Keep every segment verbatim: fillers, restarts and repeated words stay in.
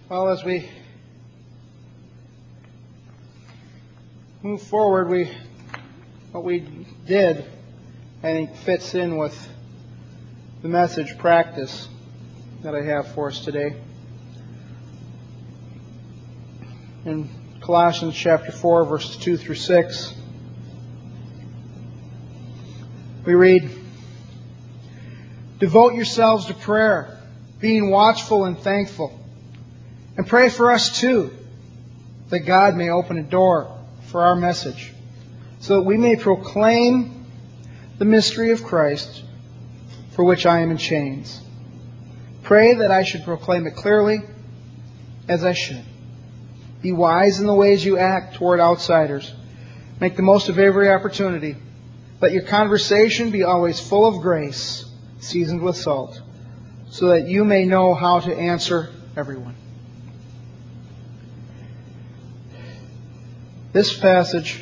Well, as we move forward, we what we did, I think, fits in with the message practice that I have for us today. In Colossians chapter four, verses two through six, we read, "Devote yourselves to prayer, being watchful and thankful. And pray for us too, that God may open a door for our message, so that we may proclaim the mystery of Christ, for which I am in chains. Pray that I should proclaim it clearly, as I should. Be wise in the ways you act toward outsiders. Make the most of every opportunity. Let your conversation be always full of grace, seasoned with salt, so that you may know how to answer everyone." This passage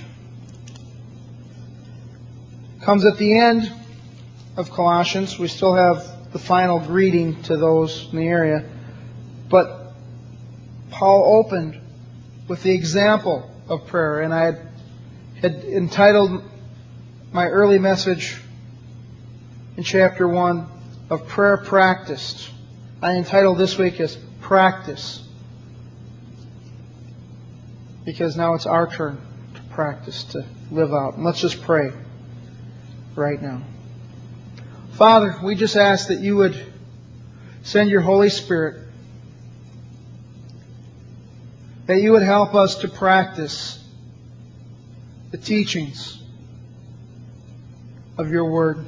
comes at the end of Colossians. We still have the final greeting to those in the area. But Paul opened with the example of prayer. And I had, had entitled my early message in chapter one of Prayer Practiced. I entitled this week as Practice, because now it's our turn to practice, to live out. And let's just pray right now. Father, we just ask that you would send your Holy Spirit, that you would help us to practice the teachings of your Word.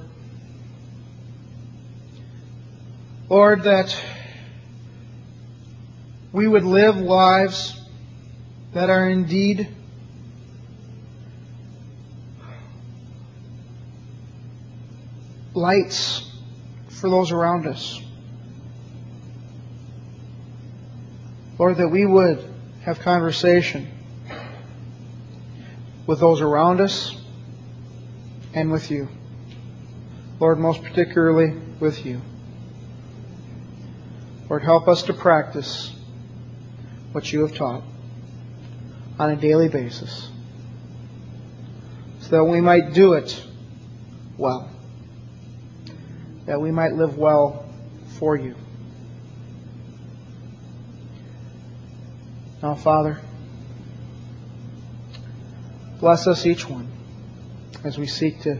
Lord, that we would live lives that are indeed lights for those around us. Lord, that we would have conversation with those around us and with you. Lord, most particularly with you. Lord, help us to practice what you have taught on a daily basis, so that we might do it well, that we might live well for you. Now, Father, bless us each one as we seek to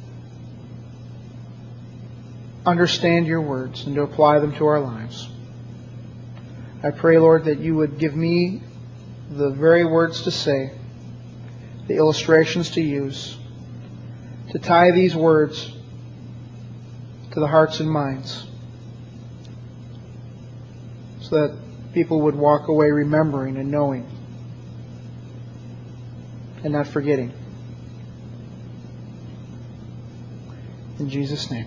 understand your words and to apply them to our lives. I pray, Lord, that you would give me the very words to say, the illustrations to use, to tie these words to the hearts and minds, so that people would walk away remembering and knowing and not forgetting. In Jesus' name,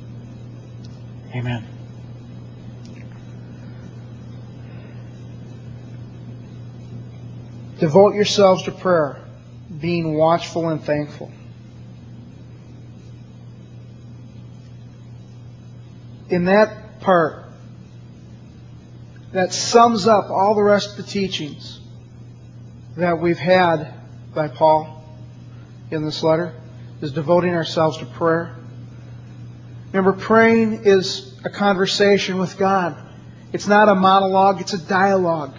amen. Devote yourselves to prayer, being watchful and thankful. In that part, that sums up all the rest of the teachings that we've had by Paul in this letter, is devoting ourselves to prayer. Remember, praying is a conversation with God. It's not a monologue, it's a dialogue.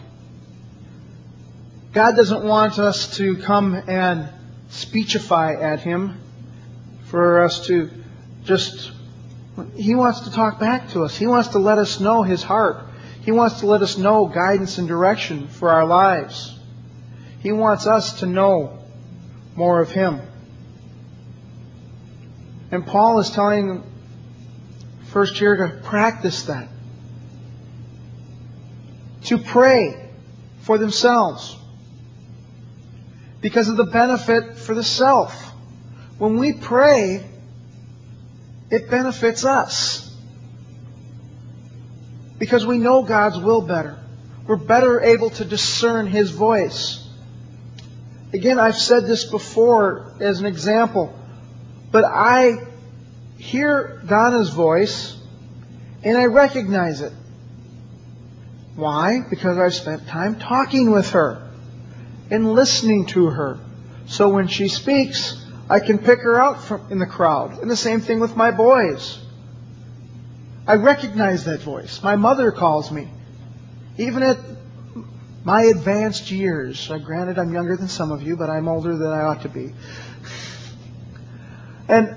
God doesn't want us to come and speechify at Him, for us to just... He wants to talk back to us. He wants to let us know His heart. He wants to let us know guidance and direction for our lives. He wants us to know more of Him. And Paul is telling them first here to practice that. To pray for themselves, because of the benefit for the self. When we pray, it benefits us, because we know God's will better. We're better able to discern His voice. Again, I've said this before as an example, but I hear Donna's voice and I recognize it. Why? Because I've spent time talking with her and listening to her. So when she speaks, I can pick her out from in the crowd. And the same thing with my boys. I recognize that voice. My mother calls me. Even at my advanced years. Granted, I'm younger than some of you, but I'm older than I ought to be. And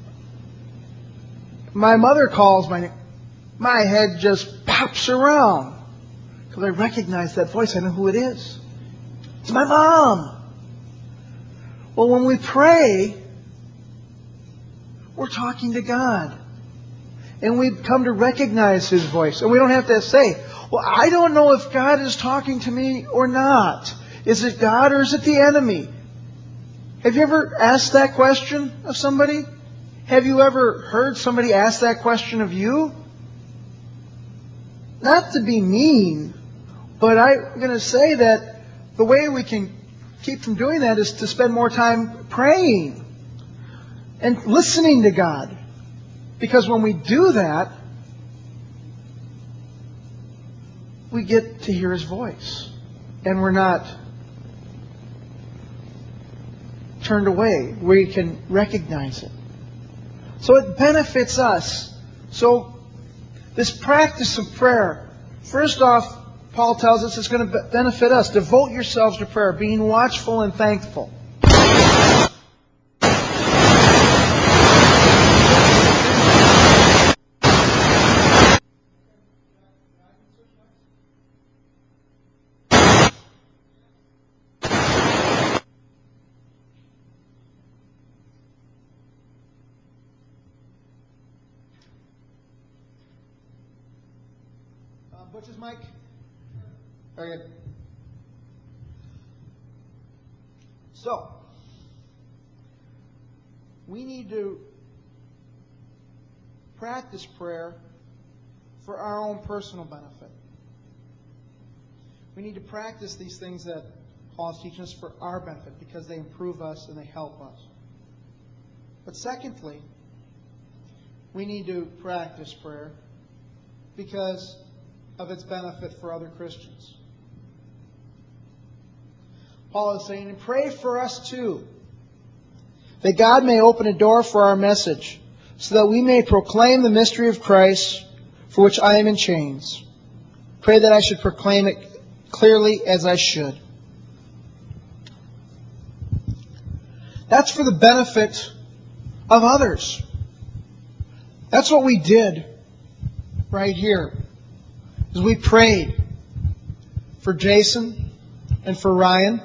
my mother calls my name. My head just pops around. Because I recognize that voice. I know who it is. It's my mom. Well, when we pray, we're talking to God. And we come to recognize His voice. And we don't have to say, well, I don't know if God is talking to me or not. Is it God or is it the enemy? Have you ever asked that question of somebody? Have you ever heard somebody ask that question of you? Not to be mean, but I'm going to say that the way we can keep from doing that is to spend more time praying and listening to God. Because when we do that, we get to hear His voice. And we're not turned away. We can recognize it. So it benefits us. So this practice of prayer, first off, Paul tells us it's going to benefit us. Devote yourselves to prayer, being watchful and thankful. Butch's mic? Okay. So, we need to practice prayer for our own personal benefit. We need to practice these things that Paul is teaching us for our benefit because they improve us and they help us. But secondly, we need to practice prayer because of its benefit for other Christians. Paul is saying, and pray for us too, that God may open a door for our message, so that we may proclaim the mystery of Christ, for which I am in chains. Pray that I should proclaim it clearly as I should. That's for the benefit of others. That's what we did right here. As we prayed for Jason and for Ryan,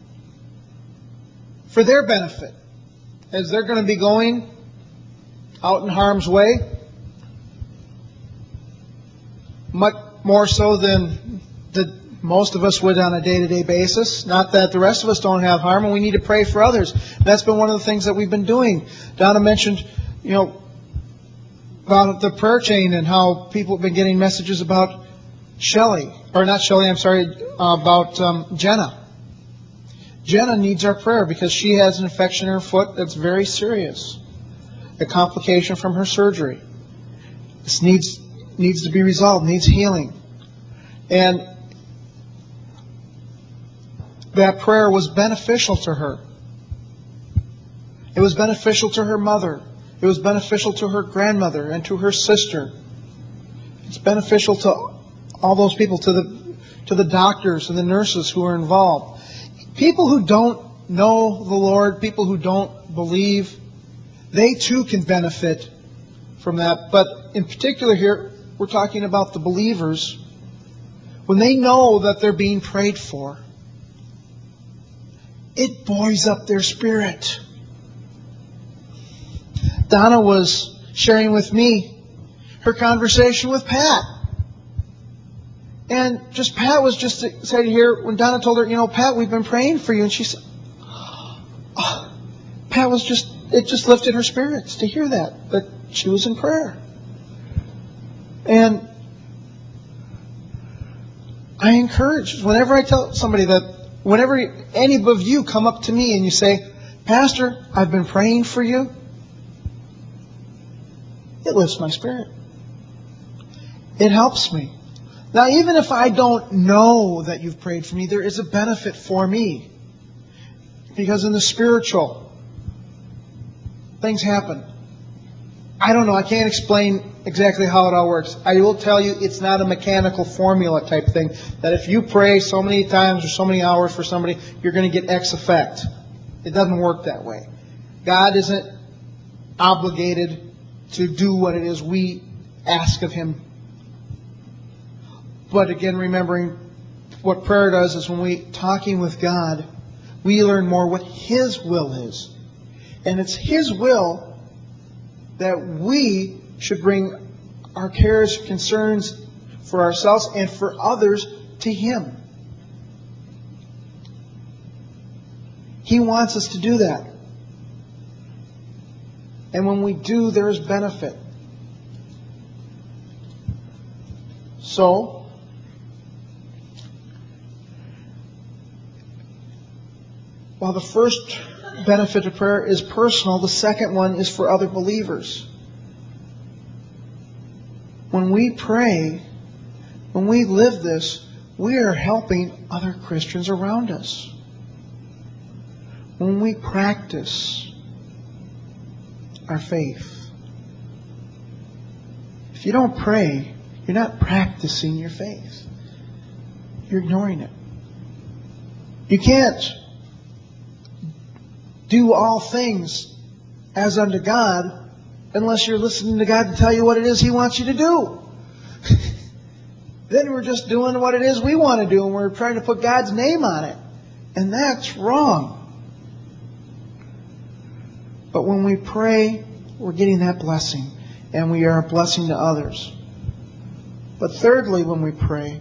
for their benefit, as they're going to be going out in harm's way, much more so than the, most of us would on a day-to-day basis. Not that the rest of us don't have harm, and we need to pray for others. That's been one of the things that we've been doing. Donna mentioned, you know, about the prayer chain and how people have been getting messages about Shelley, or not Shelley, I'm sorry, about um, Jenna. Jenna needs our prayer because she has an infection in her foot that's very serious. A complication from her surgery. This needs needs to be resolved, needs healing. And that prayer was beneficial to her. It was beneficial to her mother. It was beneficial to her grandmother and to her sister. It's beneficial to all those people, to the to the doctors and the nurses who are involved. People who don't know the Lord, people who don't believe, they too can benefit from that. But in particular here, we're talking about the believers. When they know that they're being prayed for, it buoys up their spirit. Donna was sharing with me her conversation with Pat. And just Pat was just excited to hear when Donna told her, you know, Pat, we've been praying for you. And she said, oh, Pat was just, it just lifted her spirits to hear that, that she was in prayer. And I encourage, whenever I tell somebody that, whenever any of you come up to me and you say, Pastor, I've been praying for you, it lifts my spirit. It helps me. Now, even if I don't know that you've prayed for me, there is a benefit for me. Because in the spiritual, things happen. I don't know. I can't explain exactly how it all works. I will tell you it's not a mechanical formula type thing. That if you pray so many times or so many hours for somebody, you're going to get X effect. It doesn't work that way. God isn't obligated to do what it is we ask of Him. But again, remembering what prayer does is when we talking with God, we learn more what His will is. And it's His will that we should bring our cares, concerns for ourselves and for others to Him. He wants us to do that. And when we do, there is benefit. So, while the first benefit of prayer is personal, the second one is for other believers. When we pray, when we live this, we are helping other Christians around us. When we practice our faith. If you don't pray, you're not practicing your faith. You're ignoring it. You can't do all things as unto God unless you're listening to God to tell you what it is He wants you to do. Then we're just doing what it is we want to do and we're trying to put God's name on it. And that's wrong. But when we pray, we're getting that blessing. And we are a blessing to others. But thirdly, when we pray,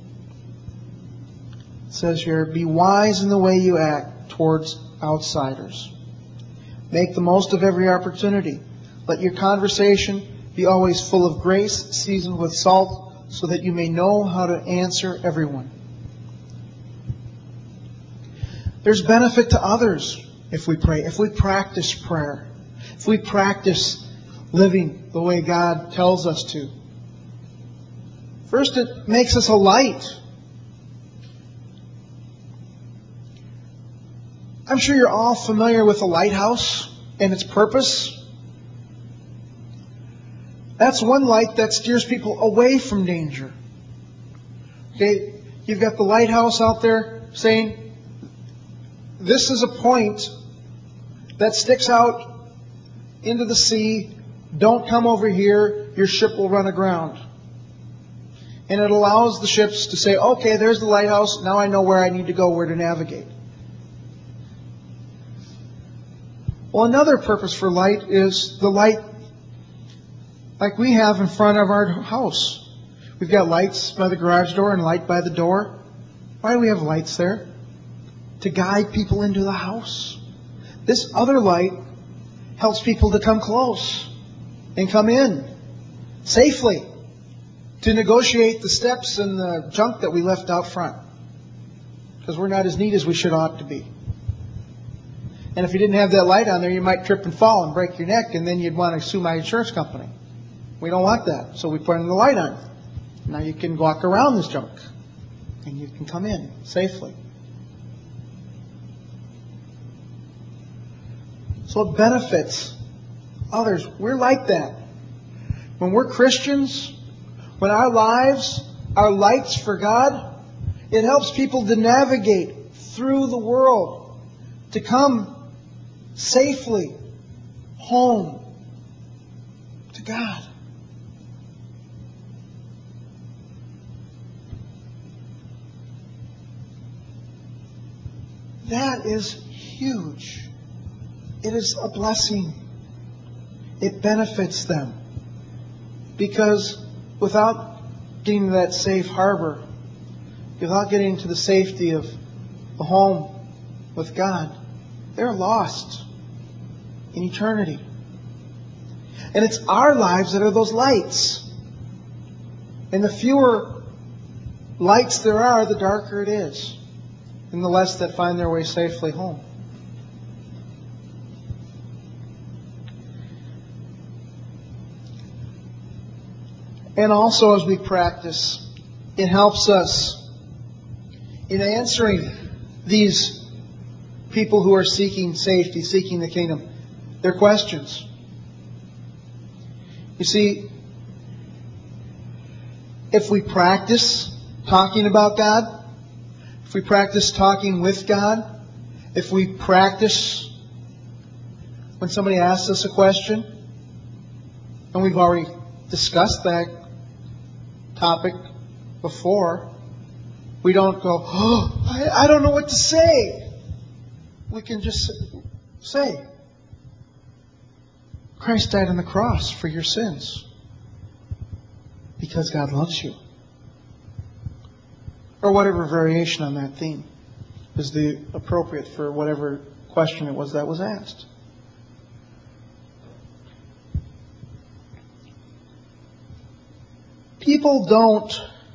it says here, be wise in the way you act towards outsiders. Make the most of every opportunity. Let your conversation be always full of grace, seasoned with salt, so that you may know how to answer everyone. There's benefit to others if we pray, if we practice prayer, if we practice living the way God tells us to. First, it makes us a light. I'm sure you're all familiar with a lighthouse and its purpose. That's one light that steers people away from danger. Okay, you've got the lighthouse out there saying, this is a point that sticks out into the sea. Don't come over here. Your ship will run aground. And it allows the ships to say, okay, there's the lighthouse. Now I know where I need to go, where to navigate. Well, another purpose for light is the light like we have in front of our house. We've got lights by the garage door and light by the door. Why do we have lights there? To guide people into the house. This other light helps people to come close and come in safely, to negotiate the steps and the junk that we left out front. Because we're not as neat as we should ought to be. And if you didn't have that light on there, you might trip and fall and break your neck, and then you'd want to sue my insurance company. We don't want that. So we put the light on. Now you can walk around this junk. And you can come in safely. So it benefits others. We're like that. When we're Christians, when our lives are lights for God, it helps people to navigate through the world, to come safely home to God. That is huge. It is a blessing. It benefits them. Because without getting to that safe harbor, without getting to the safety of the home with God, they're lost in eternity. And it's our lives that are those lights. And the fewer lights there are, the darker it is. And the less that find their way safely home. And also as we practice it helps us in answering these people who are seeking safety, seeking the kingdom, their questions. You see, if we practice talking about God, if we practice talking with God, if we practice when somebody asks us a question, and we've already discussed that topic before, we don't go, oh, I, I don't know what to say. We can just say, Christ died on the cross for your sins because God loves you. Or whatever variation on that theme is the appropriate for whatever question it was that was asked. People don't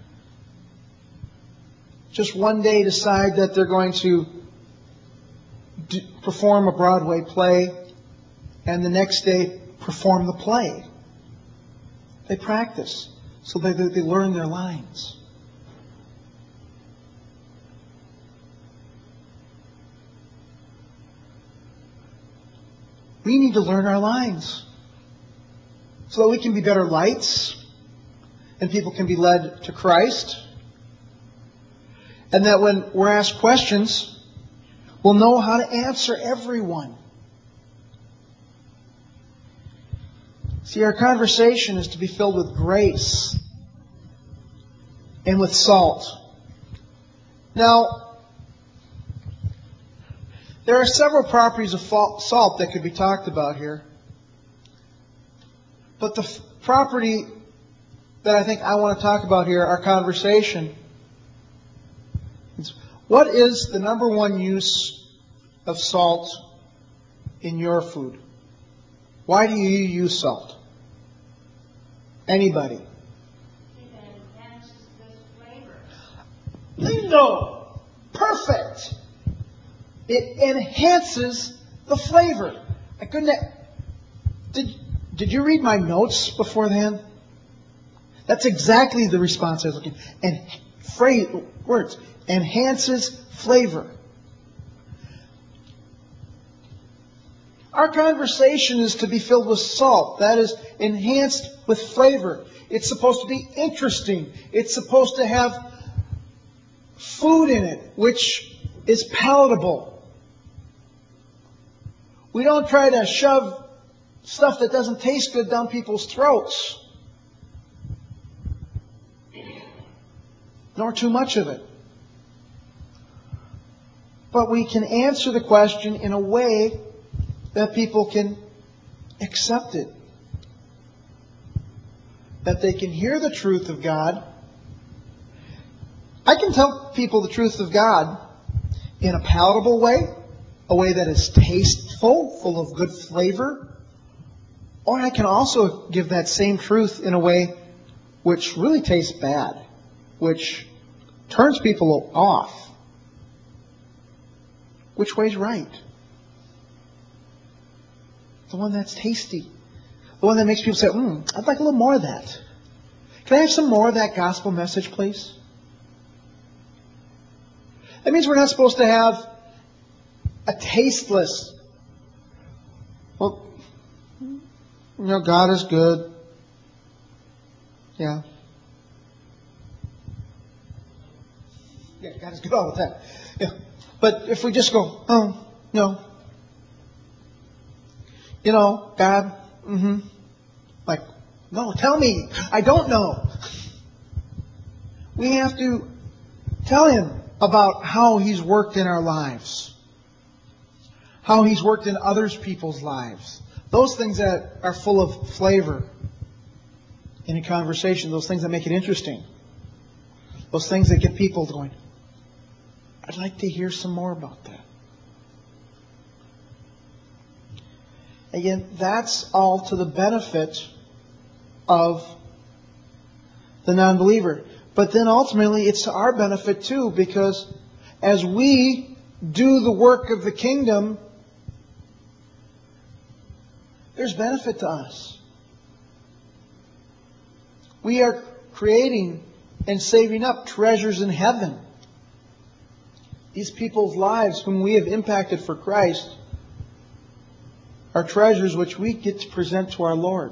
just one day decide that they're going to do, perform a Broadway play and the next day perform the play. They practice so they, they learn their lines. We need to learn our lines so that we can be better lights and people can be led to Christ. And that when we're asked questions, we'll know how to answer everyone. See, our conversation is to be filled with grace and with salt. Now, there are several properties of salt that could be talked about here. But the f- property that I think I want to talk about here, our conversation, is what is the number one use of salt in your food? Why do you use salt? Anybody? It enhances the flavor. Bingo! Perfect! It enhances the flavor. I couldn't. Did Did you read my notes beforehand? That's exactly the response I was looking for. And phrase words enhances flavor. Our conversation is to be filled with salt. That is enhanced with flavor. It's supposed to be interesting. It's supposed to have food in it, which is palatable. We don't try to shove stuff that doesn't taste good down people's throats. Nor too much of it. But we can answer the question in a way that people can accept it. That they can hear the truth of God. I can tell people the truth of God in a palatable way, a way that is tasteful, full of good flavor. Or I can also give that same truth in a way which really tastes bad, which turns people off. Which way's right? The one that's tasty. The one that makes people say, hmm, I'd like a little more of that. Can I have some more of that gospel message, please? That means we're not supposed to have a tasteless, well, you know, God is good. Yeah. Yeah, God is good all the time. Yeah. But if we just go, oh, no. You know, God, mm-hmm. Like, no, tell me. I don't know. We have to tell Him about how He's worked in our lives. How He's worked in other people's lives. Those things that are full of flavor in a conversation. Those things that make it interesting. Those things that get people going, I'd like to hear some more about that. Again, that's all to the benefit of the non-believer. But then ultimately it's to our benefit too, because as we do the work of the kingdom, there's benefit to us. We are creating and saving up treasures in heaven. These people's lives, whom we have impacted for Christ, are treasures which we get to present to our Lord.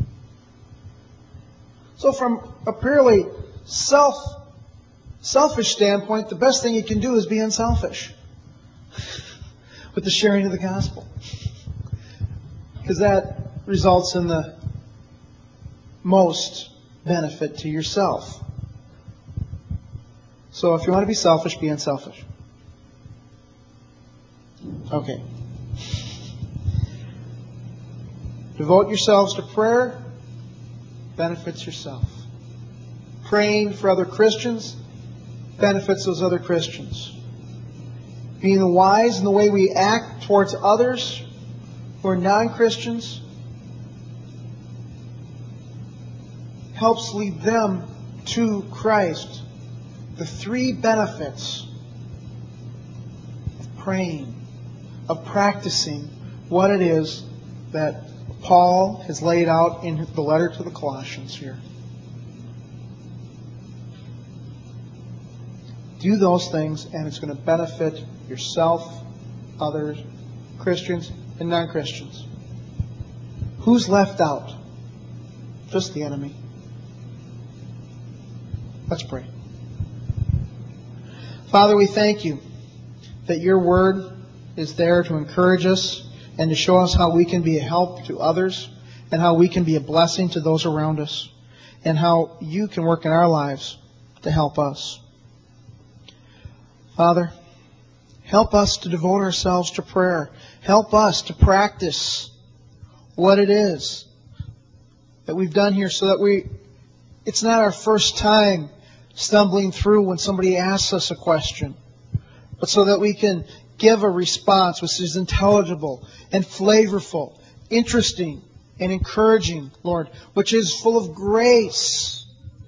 So from a purely self, selfish standpoint, the best thing you can do is be unselfish with the sharing of the gospel. Because that results in the most benefit to yourself. So if you want to be selfish, be unselfish. Okay. Devote yourselves to prayer. Benefits yourself. Praying for other Christians benefits those other Christians. Being wise in the way we act towards others who are non-Christians helps lead them to Christ. The three benefits of praying, of practicing what it is that Paul has laid out in the letter to the Colossians here. Do those things and it's going to benefit yourself, others, Christians, and non-Christians. Who's left out? Just the enemy. Let's pray. Father, we thank you that your word is there to encourage us and to show us how we can be a help to others and how we can be a blessing to those around us and how you can work in our lives to help us. Father, help us to devote ourselves to prayer. Help us to practice what it is that we've done here so that we, it's not our first time stumbling through when somebody asks us a question, but so that we can give a response which is intelligible and flavorful, interesting and encouraging, Lord, which is full of grace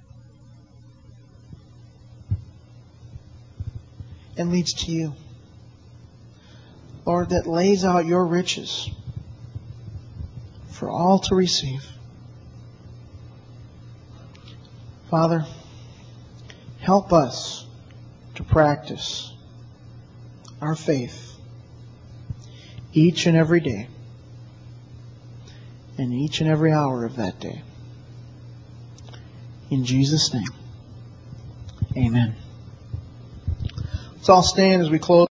and leads to you. Lord, that lays out your riches for all to receive. Father, help us to practice our faith each and every day and each and every hour of that day. In Jesus' name, amen. Let's all stand as we close.